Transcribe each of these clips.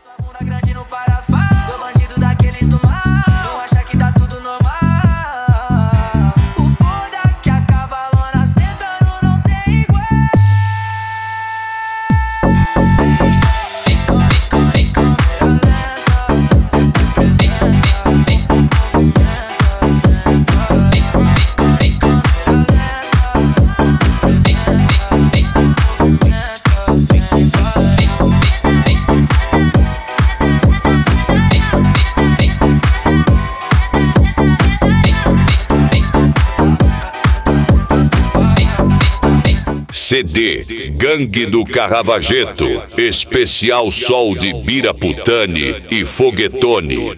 Sua bunda grande no parafuso. Sou bandido daqueles do mal. Não acha que tá tudo normal. O foda que a cavalona sentando não tem igual. Vem câmera lenta, representa, movimenta, senta. Vem câmera lenta, representa, movimenta, senta. CD Gangue do Carravageto, especial Sol de Biraputane e Foguetone.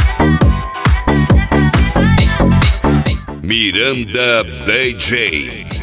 Miranda DJ.